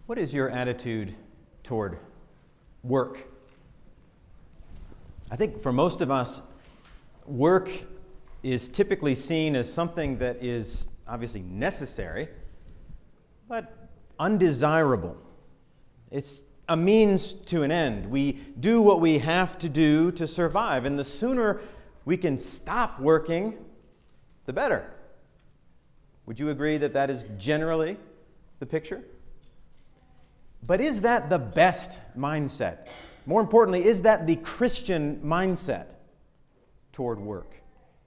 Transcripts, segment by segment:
What is your attitude toward work? I think for most of us, work is typically seen as something that is obviously necessary, but undesirable. It's a means to an end. We do what we have to do to survive, and the sooner we can stop working, the better. Would you agree that that is generally the picture? But is that the best mindset? More importantly, is that the Christian mindset toward work?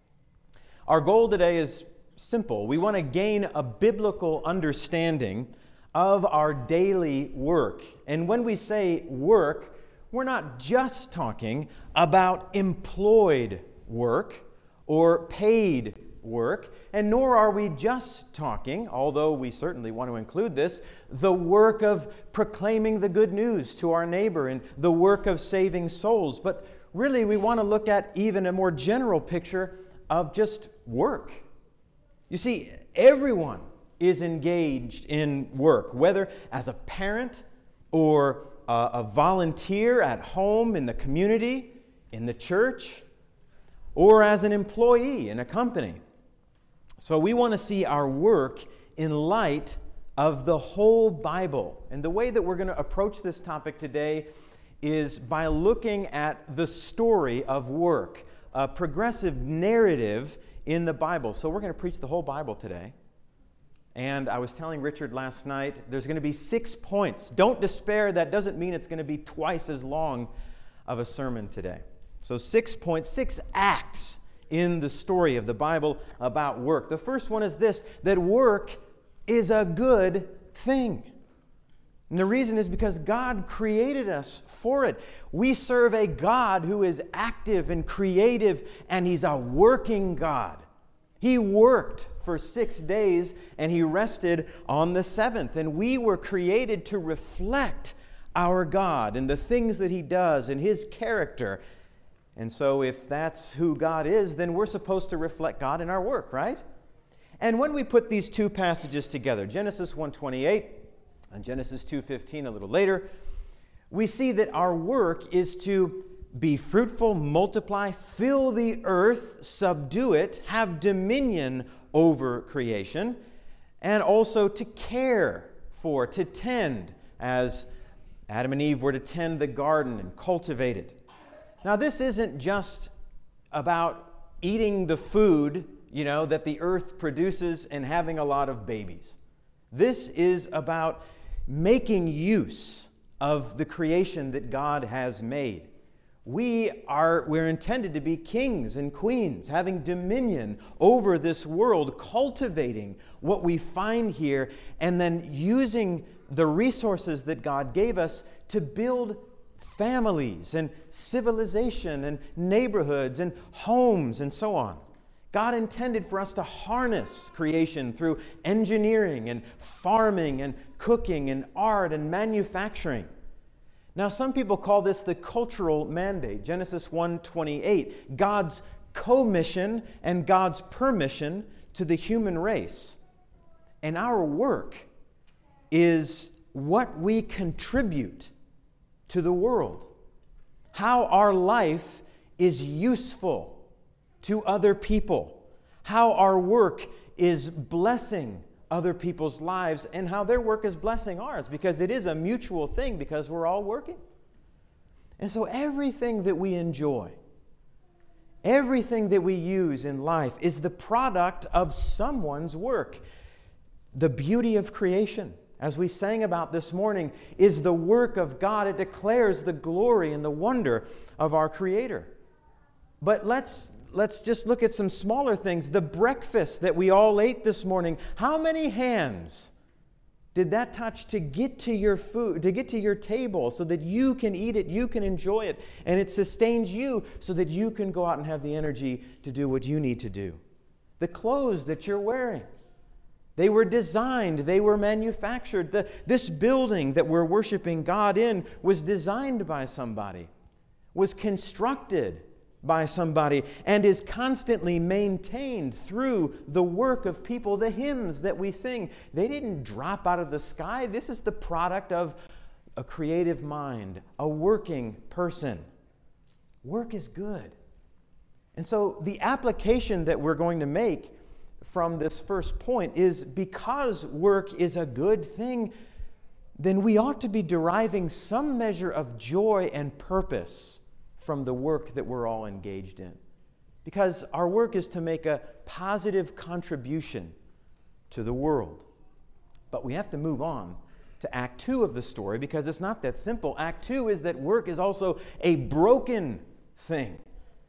Our goal today is simple. We want to gain a biblical understanding of our daily work. And when we say work, we're not just talking about employed work or paid work, and nor are we just talking, although we certainly want to include this, the work of proclaiming the good news to our neighbor and the work of saving souls. But really, we want to look at even a more general picture of just work. You see, everyone is engaged in work, whether as a parent or a volunteer at home, in the community, in the church, or as an employee in a company. So we want to see our work in light of the whole Bible. And the way that we're going to approach this topic today is by looking at the story of work, a progressive narrative in the Bible. So we're going to preach the whole Bible today. And I was telling Richard last night, there's going to be 6 points. Don't despair. That doesn't mean it's going to be twice as long of a sermon today. So 6 points, 6 acts in the story of the Bible about work. The first one is this, that work is a good thing. And the reason is because God created us for it. We serve a God who is active and creative, and He's a working God. He worked for 6 days, and He rested on the seventh. And we were created to reflect our God and the things that He does and His character. And so if that's who God is, then we're supposed to reflect God in our work, right? And when we put these two passages together, Genesis 1:28 and Genesis 2:15 a little later, we see that our work is to be fruitful, multiply, fill the earth, subdue it, have dominion over creation, and also to care for, to tend, as Adam and Eve were to tend the garden and cultivate it. Now, this isn't just about eating the food, that the earth produces and having a lot of babies. This is about making use of the creation that God has made. We're intended to be kings and queens, having dominion over this world, cultivating what we find here, and then using the resources that God gave us to build families and civilization and neighborhoods and homes and so on. God intended for us to harness creation through engineering and farming and cooking and art and manufacturing. Now, some people call this the cultural mandate, Genesis 1:28, God's commission and God's permission to the human race. And our work is what we contribute to the world, how our life is useful to other people, how our work is blessing other people's lives, and how their work is blessing ours, because it is a mutual thing, because we're all working. And so everything that we enjoy, everything that we use in life is the product of someone's work. The beauty of creation, as we sang about this morning, is the work of God. It declares the glory and the wonder of our Creator. But let's just look at some smaller things. The breakfast that we all ate this morning, how many hands did that touch to get to your food, to get to your table so that you can eat it, you can enjoy it, and it sustains you so that you can go out and have the energy to do what you need to do? The clothes that you're wearing, they were designed, they were manufactured. This building that we're worshiping God in was designed by somebody, was constructed by somebody and is constantly maintained through the work of people. The hymns that we sing, they didn't drop out of the sky. This is the product of a creative mind, a working person. Work is good. And so the application that we're going to make from this first point is, because work is a good thing, then we ought to be deriving some measure of joy and purpose from the work that we're all engaged in. Because our work is to make a positive contribution to the world. But we have to move on to Act 2 of the story, because it's not that simple. Act 2 is that work is also a broken thing,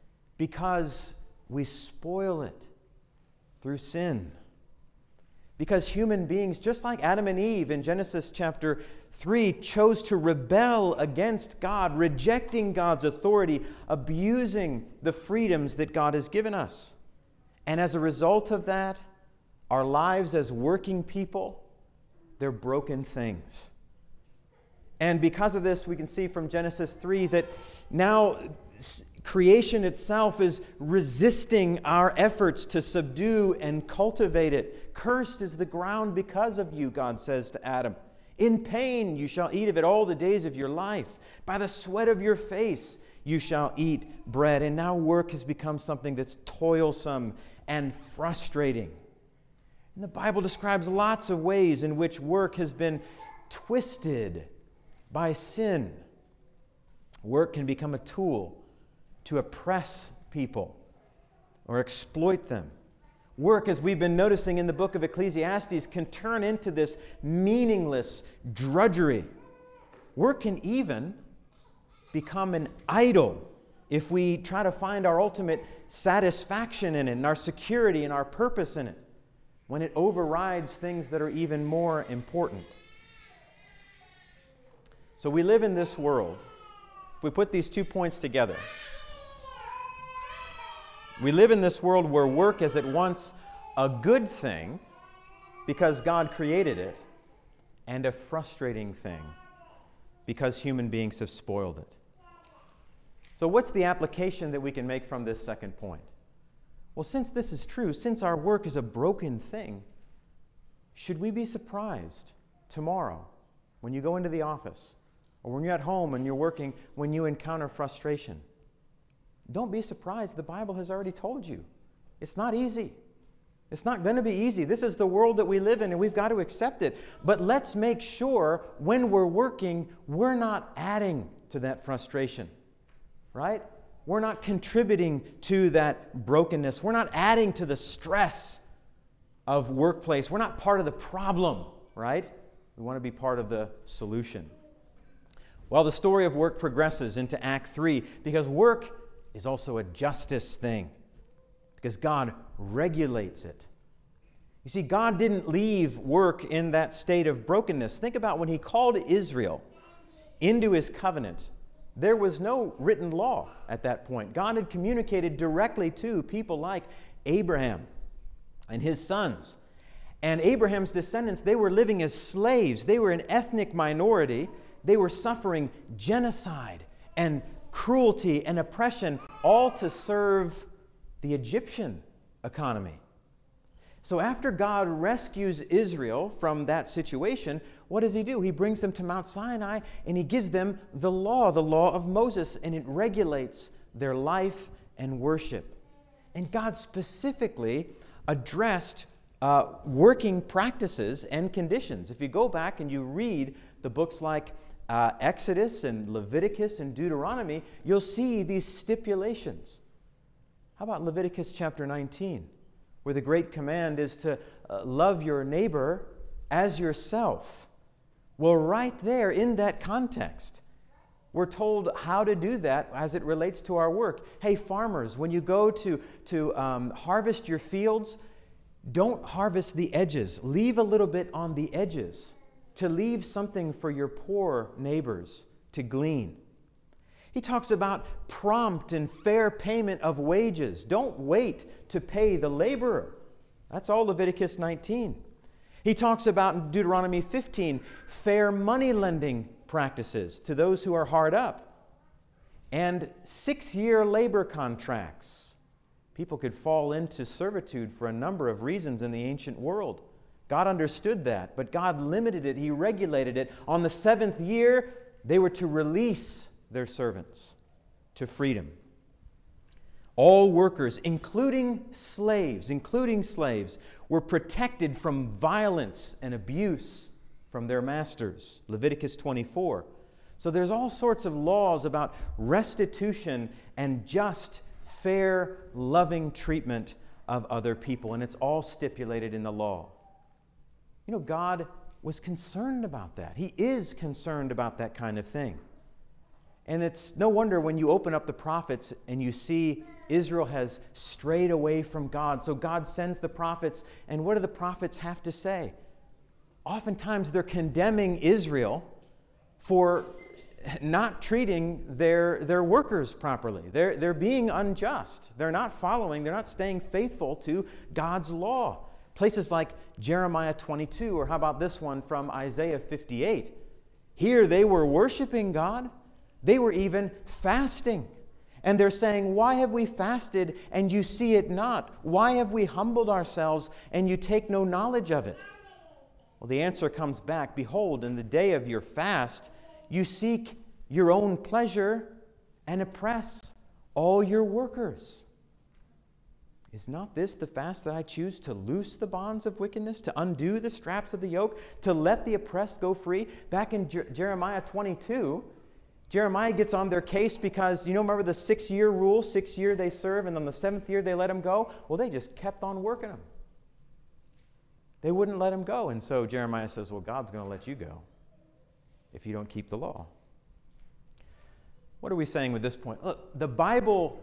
because we spoil it through sin. Because human beings, just like Adam and Eve in Genesis chapter 3, chose to rebel against God, rejecting God's authority, abusing the freedoms that God has given us. And as a result of that, our lives as working people, they're broken things. And because of this, we can see from Genesis 3 that now creation itself is resisting our efforts to subdue and cultivate it. Cursed is the ground because of you, God says to Adam. In pain you shall eat of it all the days of your life. By the sweat of your face you shall eat bread. And now work has become something that's toilsome and frustrating. And the Bible describes lots of ways in which work has been twisted by sin. Work can become a tool to oppress people or exploit them. Work, as we've been noticing in the book of Ecclesiastes, can turn into this meaningless drudgery. Work can even become an idol if we try to find our ultimate satisfaction in it, and our security and our purpose in it, when it overrides things that are even more important. So we live in this world. If we put these 2 points together, we live in this world where work is at once a good thing because God created it, and a frustrating thing because human beings have spoiled it. So what's the application that we can make from this second point? Well, since this is true, since our work is a broken thing, should we be surprised tomorrow when you go into the office, or when you're at home and you're working, when you encounter frustration? Don't be surprised. The Bible has already told you. It's not easy. It's not going to be easy. This is the world that we live in, and we've got to accept it. But let's make sure when we're working, we're not adding to that frustration, right? We're not contributing to that brokenness. We're not adding to the stress of workplace. We're not part of the problem, right? We want to be part of the solution. Well, the story of work progresses into Act 3 because work is also a justice thing, because God regulates it. You see, God didn't leave work in that state of brokenness. Think about when He called Israel into His covenant. There was no written law at that point. God had communicated directly to people like Abraham and his sons. And Abraham's descendants, they were living as slaves. They were an ethnic minority. They were suffering genocide and cruelty and oppression, all to serve the Egyptian economy. So after God rescues Israel from that situation, what does He do? He brings them to Mount Sinai and He gives them the law of Moses, and it regulates their life and worship. And God specifically addressed working practices and conditions. If you go back and you read the books like Exodus and Leviticus and Deuteronomy, you'll see these stipulations. How about Leviticus chapter 19, where the great command is to love your neighbor as yourself? Well, right there in that context, we're told how to do that as it relates to our work. Hey, farmers, when you go to harvest your fields, don't harvest the edges. Leave a little bit on the edges, to leave something for your poor neighbors to glean. He talks about prompt and fair payment of wages. Don't wait to pay the laborer. That's all Leviticus 19. He talks about in Deuteronomy 15, fair money lending practices to those who are hard up. and 6-year labor contracts. People could fall into servitude for a number of reasons in the ancient world. God understood that, but God limited it. He regulated it. On the 7th year, they were to release their servants to freedom. All workers, including slaves, were protected from violence and abuse from their masters. Leviticus 24. So there's all sorts of laws about restitution and just, fair, loving treatment of other people, and it's all stipulated in the law. You know, God was concerned about that. He is concerned about that kind of thing. And it's no wonder when you open up the prophets and you see Israel has strayed away from God. So God sends the prophets, and what do the prophets have to say? Oftentimes they're condemning Israel for not treating their workers properly. They're being unjust. They're not staying faithful to God's law. Places like Jeremiah 22, or how about this one from Isaiah 58? Here they were worshiping God. They were even fasting. And they're saying, why have we fasted and you see it not? Why have we humbled ourselves and you take no knowledge of it? Well, the answer comes back. Behold, in the day of your fast, you seek your own pleasure and oppress all your workers. Is not this the fast that I choose, to loose the bonds of wickedness, to undo the straps of the yoke, to let the oppressed go free? Back in Jeremiah 22, Jeremiah gets on their case because, remember the 6-year rule? 6 years they serve, and on the 7th year they let them go? Well, they just kept on working them. They wouldn't let them go. And so Jeremiah says, well, God's going to let you go if you don't keep the law. What are we saying with this point? Look, the Bible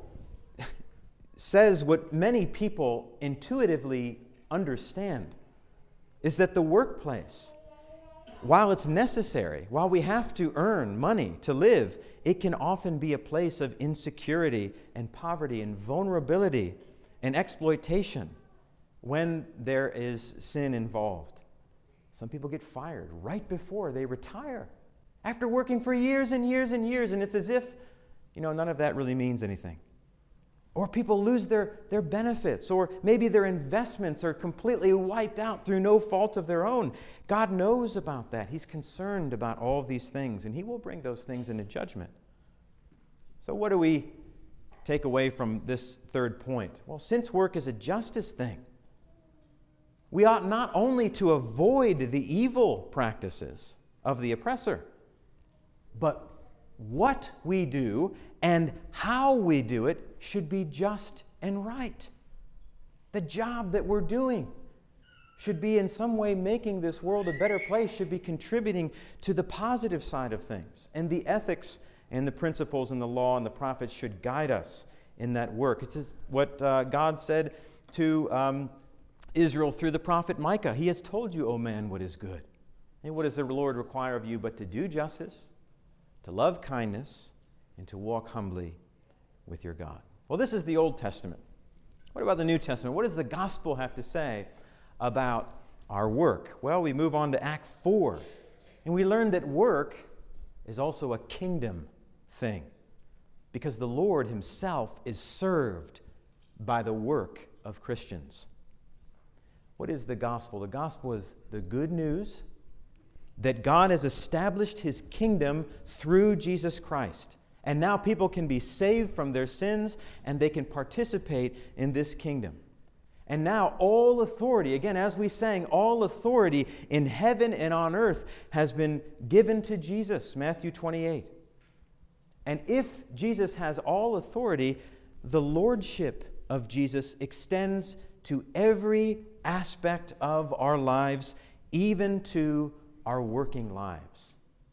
says what many people intuitively understand, is that the workplace, while it's necessary, while we have to earn money to live, it can often be a place of insecurity and poverty and vulnerability and exploitation when there is sin involved. Some people get fired right before they retire, after working for years and years and years, and it's as if, none of that really means anything. Or people lose their benefits, or maybe their investments are completely wiped out through no fault of their own. God knows about that. He's concerned about all of these things, and He will bring those things into judgment. So what do we take away from this third point? Well, since work is a justice thing, we ought not only to avoid the evil practices of the oppressor, but what we do and how we do it should be just and right. The job that we're doing should be in some way making this world a better place, should be contributing to the positive side of things. And the ethics and the principles and the law and the prophets should guide us in that work. It's what God said to Israel through the prophet Micah. He has told you, O man, what is good. And what does the Lord require of you but to do justice, to love kindness, and to walk humbly with your God? Well, this is the Old Testament. What about the New Testament? What does the gospel have to say about our work? Well, we move on to Act 4, and we learn that work is also a kingdom thing, because the Lord Himself is served by the work of Christians. What is the gospel? The gospel is the good news that God has established His kingdom through Jesus Christ. And now people can be saved from their sins and they can participate in this kingdom. And now all authority, again, as we sang, all authority in heaven and on earth has been given to Jesus, Matthew 28. And if Jesus has all authority, the lordship of Jesus extends to every aspect of our lives, even to our working lives.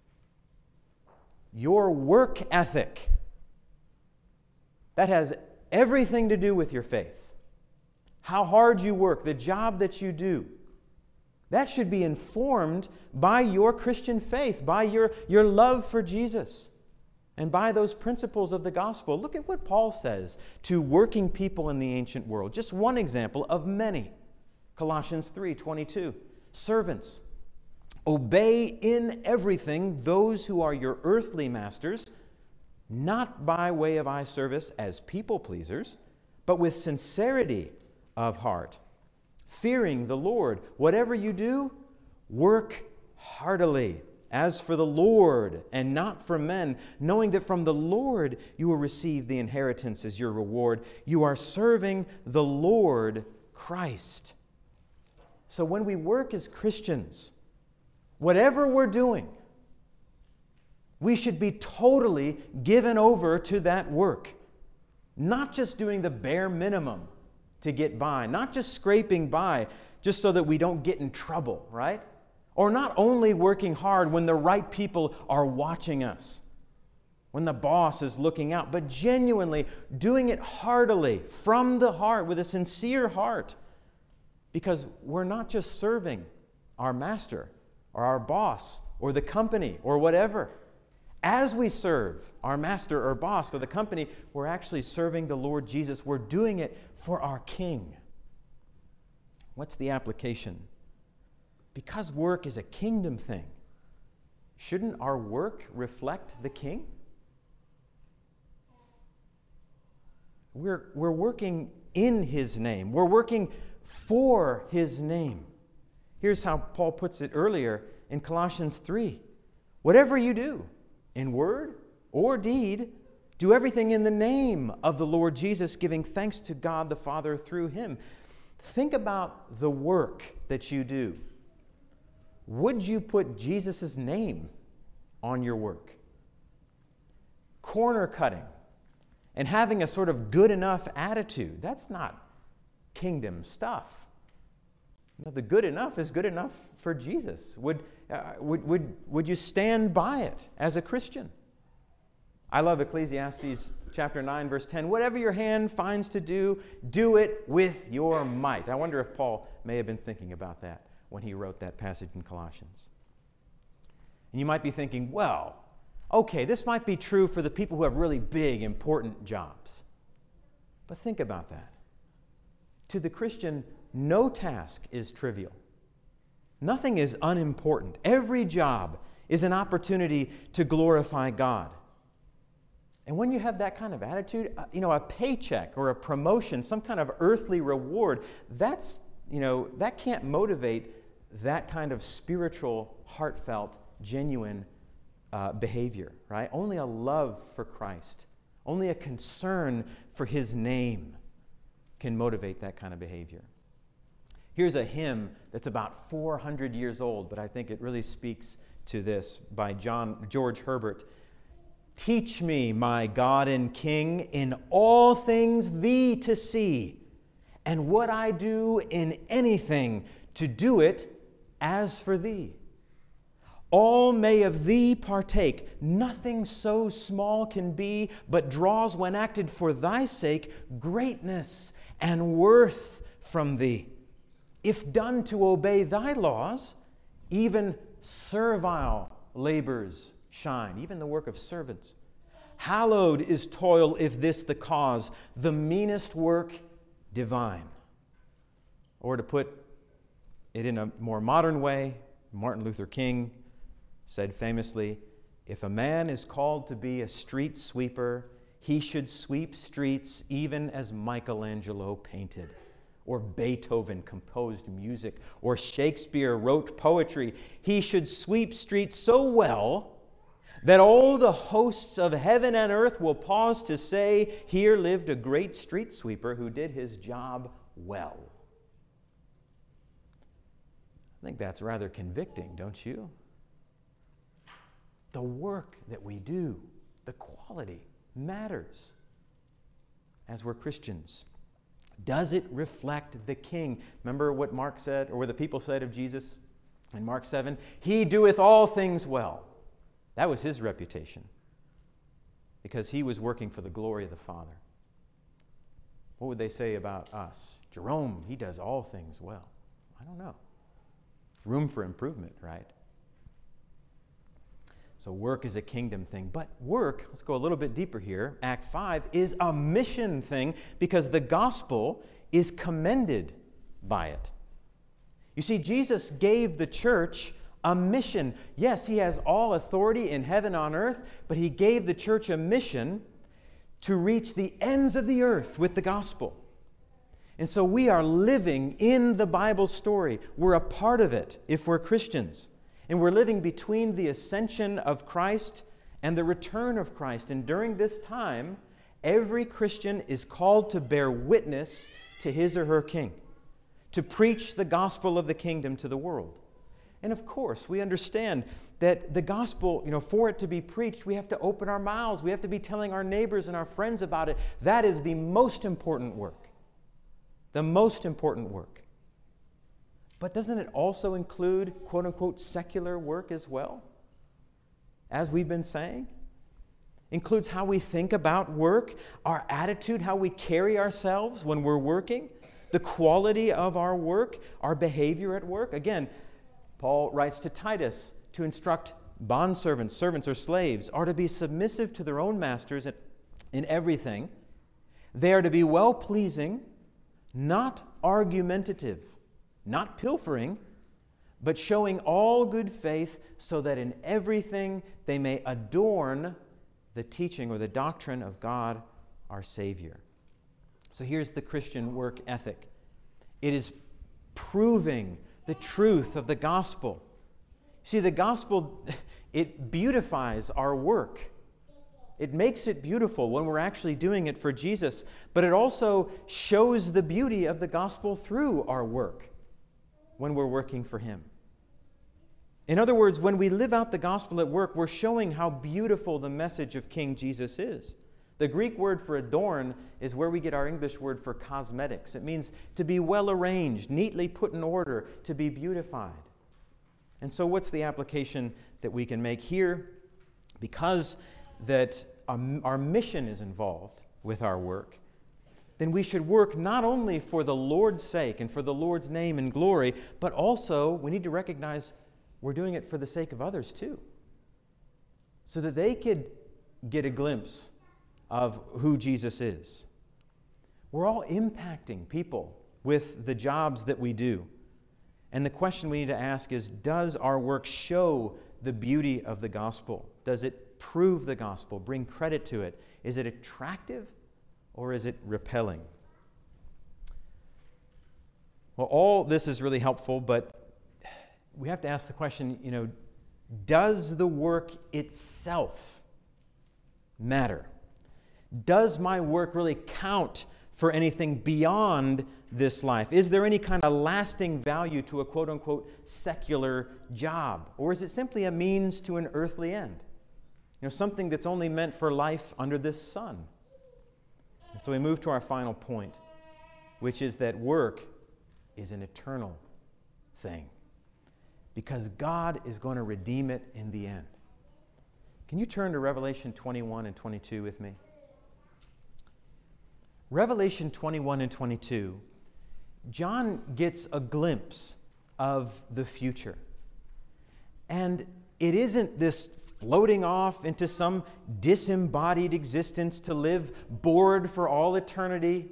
Your work ethic, that has everything to do with your faith. How hard you work, the job that you do, that should be informed by your Christian faith, by your love for Jesus, and by those principles of the gospel. Look at what Paul says to working people in the ancient world. Just one example of many. Colossians 3:22. Servants, obey in everything those who are your earthly masters, not by way of eye service as people pleasers, but with sincerity of heart, fearing the Lord. Whatever you do, work heartily, as for the Lord and not for men, knowing that from the Lord you will receive the inheritance as your reward. You are serving the Lord Christ. So when we work as Christians, whatever we're doing, we should be totally given over to that work. Not just doing the bare minimum to get by, not just scraping by just so that we don't get in trouble, right? Or not only working hard when the right people are watching us, when the boss is looking out, but genuinely doing it heartily, from the heart, with a sincere heart. Because we're not just serving our master or our boss or the company or whatever. As we serve our master or boss or the company, we're actually serving the Lord Jesus. We're doing it for our King. What's the application? Because work is a kingdom thing, shouldn't our work reflect the King? We're working in His name. We're working for His name. Here's how Paul puts it earlier in Colossians 3. Whatever you do, in word or deed, do everything in the name of the Lord Jesus, giving thanks to God the Father through Him. Think about the work that you do. Would you put Jesus' name on your work? Corner cutting and having a sort of good enough attitude, that's not kingdom stuff. No, the good enough is good enough for Jesus. Would you stand by it as a Christian? I love Ecclesiastes chapter 9, verse 10. Whatever your hand finds to do, do it with your might. I wonder if Paul may have been thinking about that when he wrote that passage in Colossians. And you might be thinking, well, okay, this might be true for the people who have really big, important jobs. But think about that. To the Christian, no task is trivial. Nothing is unimportant. Every job is an opportunity to glorify God. And when you have that kind of attitude, a paycheck or a promotion, some kind of earthly reward, that can't motivate that kind of spiritual, heartfelt, genuine behavior, right? Only a love for Christ, only a concern for His name can motivate that kind of behavior. Here's a hymn that's about 400 years old, but I think it really speaks to this, by George Herbert. Teach me, my God and King, in all things Thee to see, and what I do in anything, to do it as for Thee. All may of Thee partake, nothing so small can be, but draws when acted for Thy sake greatness and worth from Thee. If done to obey Thy laws, even servile labors shine, even the work of servants. Hallowed is toil if this the cause, the meanest work divine. Or to put it in a more modern way, Martin Luther King said famously, if a man is called to be a street sweeper, he should sweep streets even as Michelangelo painted, or Beethoven composed music, or Shakespeare wrote poetry. He should sweep streets so well that all the hosts of heaven and earth will pause to say, here lived a great street sweeper who did his job well. I think that's rather convicting, don't you? The work that we do, the quality, matters as we're Christians. Does it reflect the King? Remember what Mark said, or what the people said of Jesus in Mark 7? He doeth all things well. That was his reputation, because he was working for the glory of the Father. What would they say about us? Jerome, he does all things well. I don't know. Room for improvement, right? So work is a kingdom thing. But work, let's go a little bit deeper here, Act 5, is a mission thing because the gospel is commended by it. You see, Jesus gave the church a mission. Yes, he has all authority in heaven and on earth, but he gave the church a mission to reach the ends of the earth with the gospel. And so we are living in the Bible story. We're a part of it if we're Christians. And we're living between the ascension of Christ and the return of Christ. And during this time, every Christian is called to bear witness to his or her King, to preach the gospel of the kingdom to the world. And of course, we understand that the gospel, for it to be preached, we have to open our mouths. We have to be telling our neighbors and our friends about it. That is the most important work. The most important work. But doesn't it also include, quote unquote, secular work as well? As we've been saying? Includes how we think about work, our attitude, how we carry ourselves when we're working, the quality of our work, our behavior at work. Again, Paul writes to Titus to instruct bondservants, servants or slaves, are to be submissive to their own masters in everything. They are to be well-pleasing, not argumentative, not pilfering, but showing all good faith, so that in everything they may adorn the teaching or the doctrine of God our Savior. So here's the Christian work ethic. It is proving the truth of the gospel. See, the gospel, it beautifies our work. It makes it beautiful when we're actually doing it for Jesus, but it also shows the beauty of the gospel through our work when we're working for Him. In other words, when we live out the gospel at work, we're showing how beautiful the message of King Jesus is. The Greek word for adorn is where we get our English word for cosmetics. It means to be well arranged, neatly put in order, to be beautified. And so what's the application that we can make here? Because that our mission is involved with our work, then we should work not only for the Lord's sake and for the Lord's name and glory, but also we need to recognize we're doing it for the sake of others too, so that they could get a glimpse of who Jesus is. We're all impacting people with the jobs that we do. And the question we need to ask is, does our work show the beauty of the gospel? Does it prove the gospel, bring credit to it? Is it attractive or is it repelling? Well, all this is really helpful, but we have to ask the question, does the work itself matter? Does my work really count for anything beyond this life? Is there any kind of lasting value to a quote-unquote secular job? Or is it simply a means to an earthly end? Something that's only meant for life under this sun. And so we move to our final point, which is that work is an eternal thing, because God is going to redeem it in the end. Can you turn to Revelation 21 and 22 with me? Revelation 21 and 22, John gets a glimpse of the future. And it isn't this floating off into some disembodied existence to live bored for all eternity.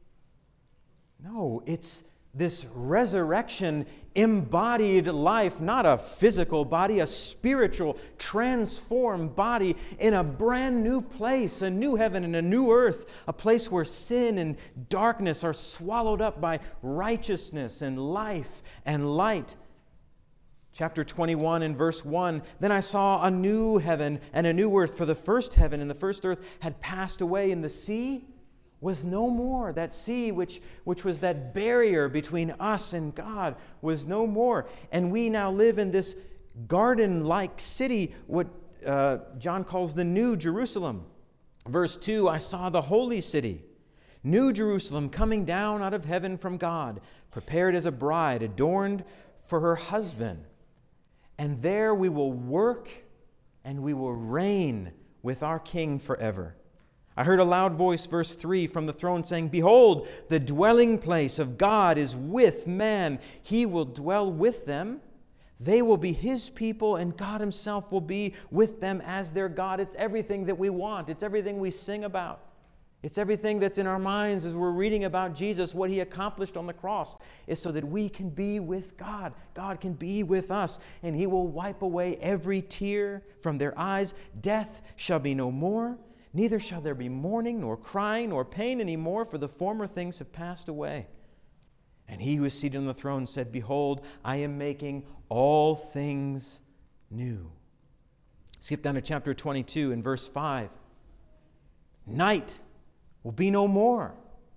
No, it's this resurrection embodied life, not a physical body, a spiritual, transformed body in a brand new place, a new heaven and a new earth, a place where sin and darkness are swallowed up by righteousness and life and light. Chapter 21 and verse 1, then I saw a new heaven and a new earth, for the first heaven and the first earth had passed away, and the sea was no more. That sea, which was that barrier between us and God, was no more. And we now live in this garden-like city, what John calls the New Jerusalem. Verse 2, I saw the holy city, New Jerusalem, coming down out of heaven from God, prepared as a bride, adorned for her husband. And there we will work and we will reign with our King forever. I heard a loud voice, verse 3, from the throne saying, behold, the dwelling place of God is with man. He will dwell with them. They will be His people, and God Himself will be with them as their God. It's everything that we want. It's everything we sing about. It's everything that's in our minds as we're reading about Jesus, what he accomplished on the cross, is so that we can be with God. God can be with us, and he will wipe away every tear from their eyes. Death shall be no more, neither shall there be mourning, nor crying, nor pain anymore, for the former things have passed away. And he who is seated on the throne said, Behold, I am making all things new. Skip down to chapter 22 and verse 5. Night will be no more,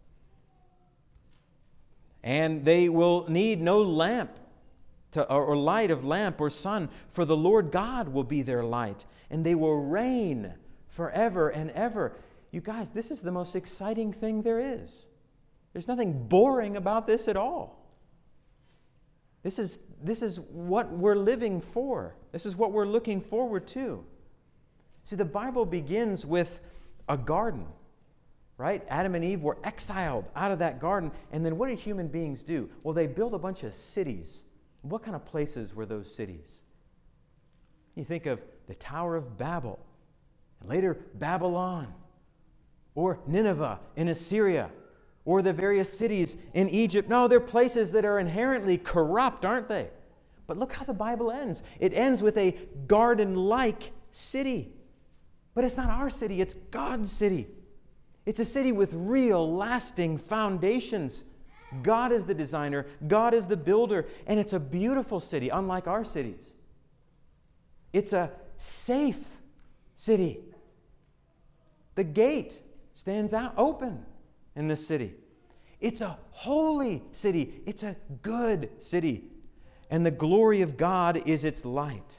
and they will need no lamp or light of lamp or sun, for the Lord God will be their light, and they will reign forever and ever. You guys, this is the most exciting thing there is. There's nothing boring about this at all. This is what we're living for. This is what we're looking forward to. See, the Bible begins with a garden. Right? Adam and Eve were exiled out of that garden. And then what did human beings do? Well, they built a bunch of cities. What kind of places were those cities? You think of the Tower of Babel, and later Babylon, or Nineveh in Assyria, or the various cities in Egypt. No, they're places that are inherently corrupt, aren't they? But look how the Bible ends. It ends with a garden-like city. But it's not our city, it's God's city. It's a city with real, lasting foundations. God is the designer, God is the builder, and it's a beautiful city, unlike our cities. It's a safe city. The gate stands out open in this city. It's a holy city. It's a good city. And the glory of God is its light.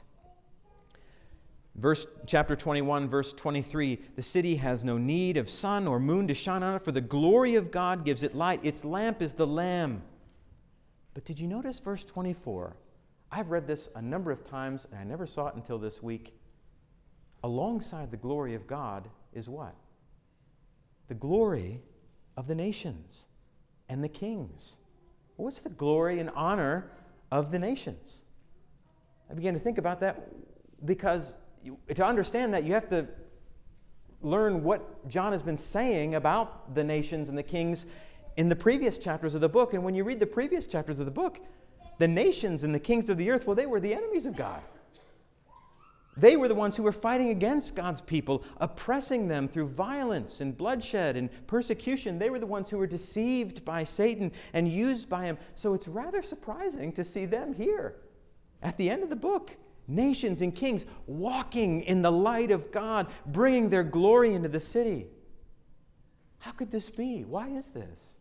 Chapter 21, verse 23, the city has no need of sun or moon to shine on it, for the glory of God gives it light. Its lamp is the Lamb. But did you notice verse 24? I've read this a number of times, and I never saw it until this week. Alongside the glory of God is what? The glory of the nations and the kings. What's the glory and honor of the nations? I began to think about that because to understand that, you have to learn what John has been saying about the nations and the kings in the previous chapters of the book. And when you read the previous chapters of the book, the nations and the kings of the earth, well, they were the enemies of God. They were the ones who were fighting against God's people, oppressing them through violence and bloodshed and persecution. They were the ones who were deceived by Satan and used by him. So it's rather surprising to see them here at the end of the book. Nations and kings walking in the light of God, bringing their glory into the city. How could this be? Why is this?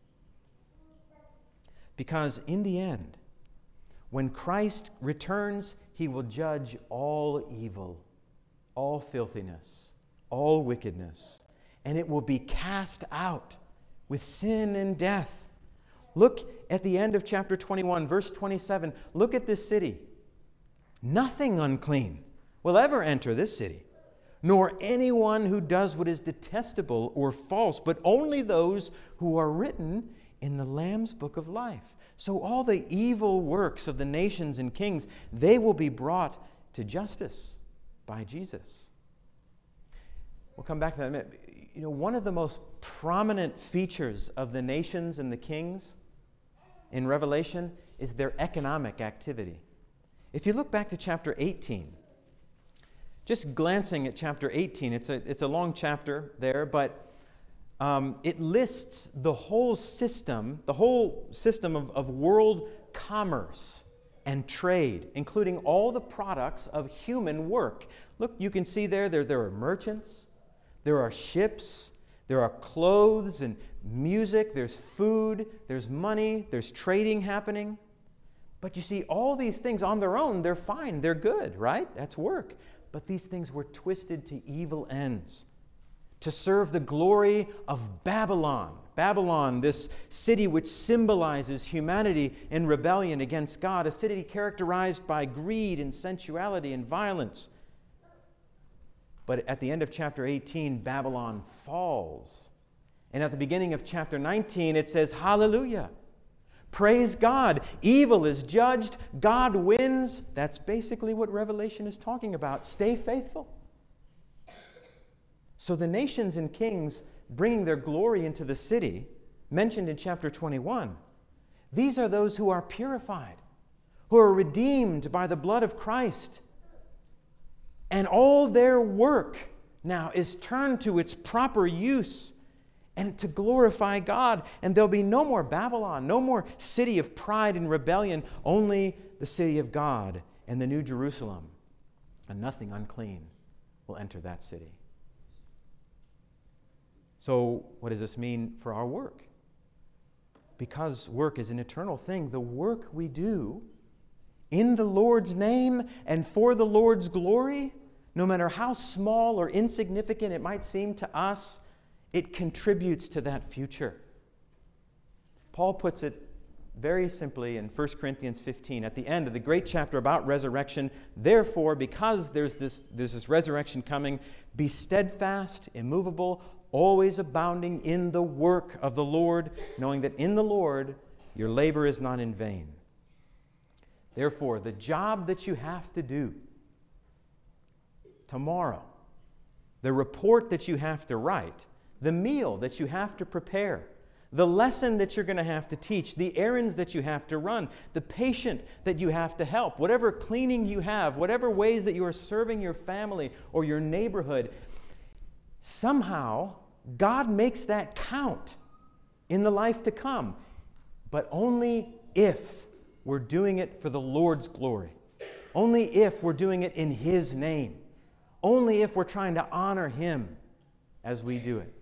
Because in the end, when Christ returns, he will judge all evil, all filthiness, all wickedness, and it will be cast out with sin and death. Look at the end of chapter 21, verse 27. Look at this city. Nothing unclean will ever enter this city, nor anyone who does what is detestable or false, but only those who are written in the Lamb's book of life. So all the evil works of the nations and kings, they will be brought to justice by Jesus. We'll come back to that in a minute. You know, one of the most prominent features of the nations and the kings in Revelation is their economic activity. If you look back to chapter 18, just glancing at chapter 18, it's a long chapter there, but it lists the whole system of world commerce and trade, including all the products of human work. Look, you can see there are merchants, there are ships, there are clothes and music, there's food, there's money, there's trading happening. But you see, all these things on their own, they're fine, they're good, right? That's work. But these things were twisted to evil ends to serve the glory of Babylon. Babylon, this city which symbolizes humanity in rebellion against God, a city characterized by greed and sensuality and violence. But at the end of chapter 18, Babylon falls. And at the beginning of chapter 19, it says, hallelujah. Praise God. Evil is judged. God wins. That's basically what Revelation is talking about. Stay faithful. So the nations and kings, bringing their glory into the city, mentioned in chapter 21, these are those who are purified, who are redeemed by the blood of Christ. And all their work now is turned to its proper use and to glorify God. And there'll be no more Babylon, no more city of pride and rebellion, only the city of God and the New Jerusalem. And nothing unclean will enter that city. So what does this mean for our work? Because work is an eternal thing, the work we do in the Lord's name and for the Lord's glory, no matter how small or insignificant it might seem to us, it contributes to that future. Paul puts it very simply in 1 Corinthians 15, at the end of the great chapter about resurrection. Therefore, because there's this resurrection coming, be steadfast, immovable, always abounding in the work of the Lord, knowing that in the Lord your labor is not in vain. Therefore, the job that you have to do tomorrow, the report that you have to write, the meal that you have to prepare, the lesson that you're going to have to teach, the errands that you have to run, the patient that you have to help, whatever cleaning you have, whatever ways that you are serving your family or your neighborhood, somehow God makes that count in the life to come, but only if we're doing it for the Lord's glory, only if we're doing it in His name, only if we're trying to honor Him as we do it.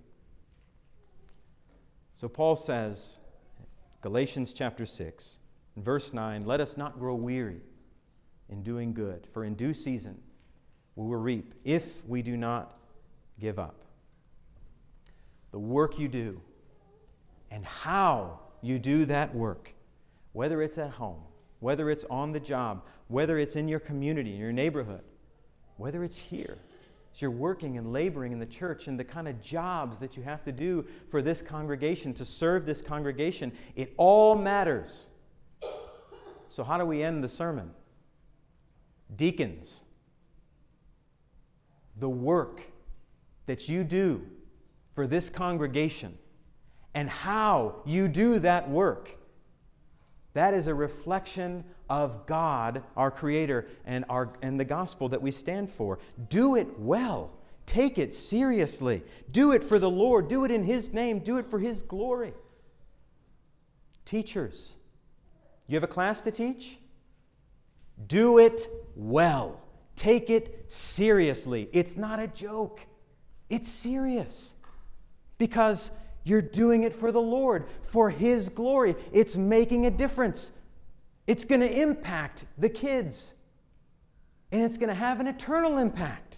So Paul says, Galatians chapter 6, verse 9, let us not grow weary in doing good, for in due season we will reap if we do not give up. The work you do and how you do that work, whether it's at home, whether it's on the job, whether it's in your community, in your neighborhood, whether it's here, as you're working and laboring in the church and the kind of jobs that you have to do for this congregation, to serve this congregation, it all matters. So how do we end the sermon? Deacons, the work that you do for this congregation and how you do that work, that is a reflection of God, our Creator, and the gospel that we stand for. Do it well. Take it seriously. Do it for the Lord. Do it in His name. Do it for His glory. Teachers, you have a class to teach? Do it well. Take it seriously. It's not a joke. It's serious. Because you're doing it for the Lord, for His glory. It's making a difference. It's going to impact the kids. And it's going to have an eternal impact.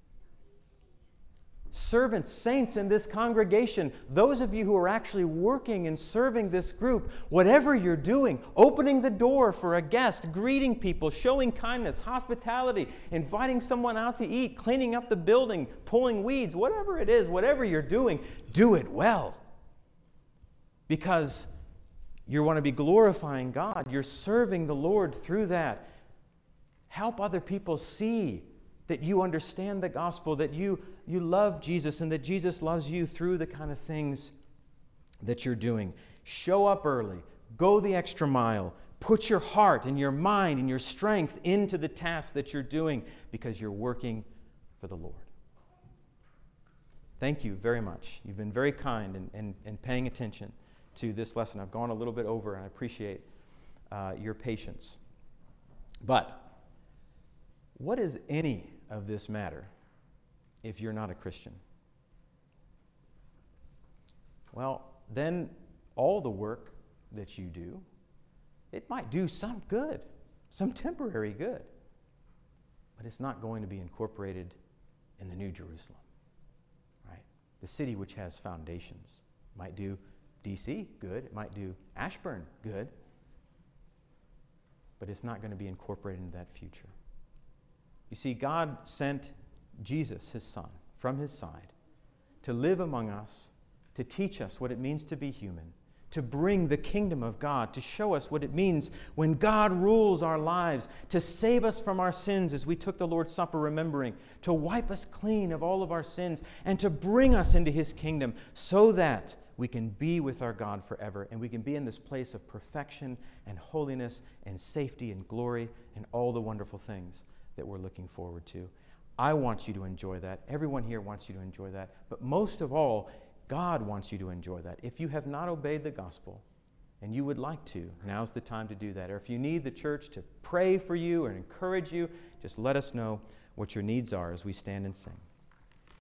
Servants, saints in this congregation, those of you who are actually working and serving this group, whatever you're doing, opening the door for a guest, greeting people, showing kindness, hospitality, inviting someone out to eat, cleaning up the building, pulling weeds, whatever it is, whatever you're doing, do it well. Because you want to be glorifying God. You're serving the Lord through that. Help other people see that you understand the gospel, that you love Jesus, and that Jesus loves you through the kind of things that you're doing. Show up early. Go the extra mile. Put your heart and your mind and your strength into the task that you're doing because you're working for the Lord. Thank you very much. You've been very kind and paying attention to this lesson. I've gone a little bit over, and I appreciate your patience. But what does any of this matter if you're not a Christian? Well, then all the work that you do, it might do some good, some temporary good, but it's not going to be incorporated in the New Jerusalem, right? The city which has foundations. Might do D.C. good, it might do Ashburn good, but it's not going to be incorporated into that future. You see, God sent Jesus, His Son, from His side to live among us, to teach us what it means to be human, to bring the kingdom of God, to show us what it means when God rules our lives, to save us from our sins as we took the Lord's Supper, remembering, to wipe us clean of all of our sins, and to bring us into His kingdom so that we can be with our God forever, and we can be in this place of perfection and holiness and safety and glory and all the wonderful things that we're looking forward to. I want you to enjoy that. Everyone here wants you to enjoy that. But most of all, God wants you to enjoy that. If you have not obeyed the gospel and you would like to, now's the time to do that. Or if you need the church to pray for you or encourage you, just let us know what your needs are as we stand and sing.